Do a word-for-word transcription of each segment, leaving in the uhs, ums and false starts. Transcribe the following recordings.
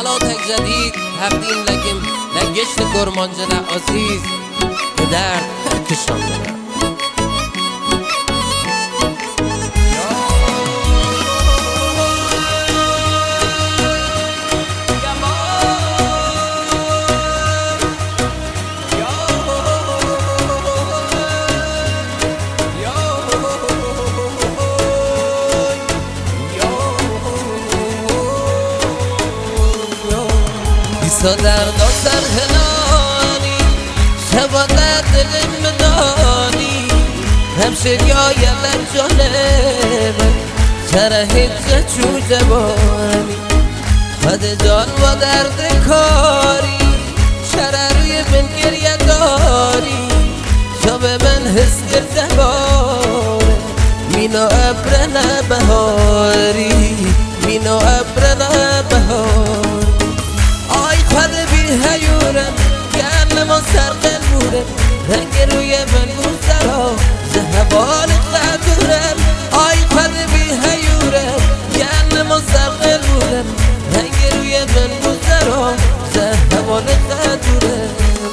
حالاتك جديد هفتیم لگیم لگشت گرمانجل عزیز به درد هر کشان دارم. بیسا درد و سرهلانی شبا در دلم بدانی همشریای لجانه من چرا هیچ چو جوانی خد جان و درد کاری چرا روی من گریه داری شب من حس کرده باره مینا ابرنه بهاری مینا ابرنه بهاری خد بی هیورم گرم و سرقل مورم رنگ روی من گذرا زهبال قدورم آی خد بی هیورم گرم و سرقل مورم رنگ روی من گذرا زهبال قدورم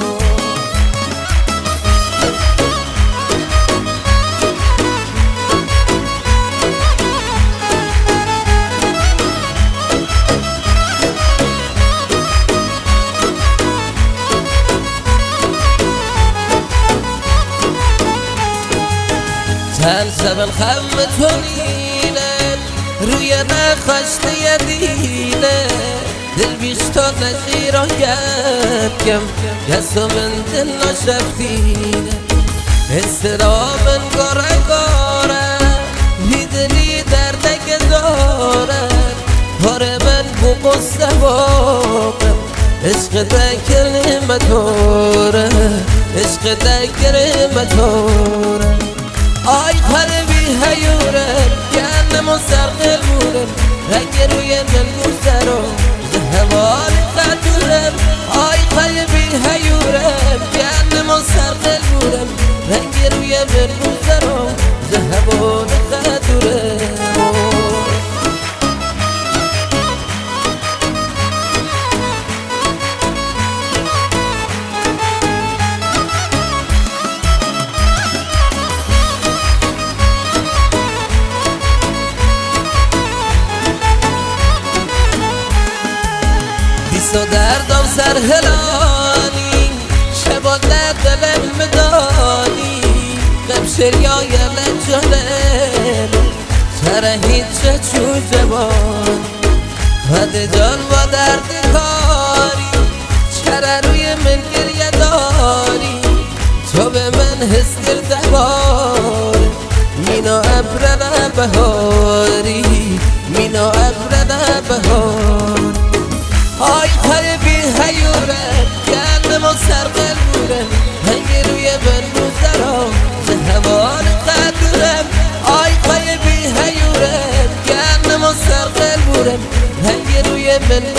هل شبن خم تونینن روی نخشت یدینه دل بیشتر نشیران گرکم گسو من دل نشفتینه استرامن گاره گاره میدلی دردک داره هاره من بو قصه باقم عشق دکر مطوره عشق دکر مطوره آی قلبی هیورم گرم و سرقل مورم رنگ روی من گذرا زهوال قدورم آی قلبی هیورم گرم و سرقل مورم رنگ روی من گذرا زهوال قدورم بیسا دردم سرهلانی شبا در دلم مدانی غم شریای لجانم چرا هیچ چو جوان خد جان و درد کاری چرا روی من گریه داری تو به من حس کرده باره مینا ابرنه بهاری مینا ابرنه بهاری آی قلبی هیورم گرم و سرقل مورم رنگ روی من گذرا زهوال قدورم آی قلبی هیورم گرم و سرقل مورم رنگ روی من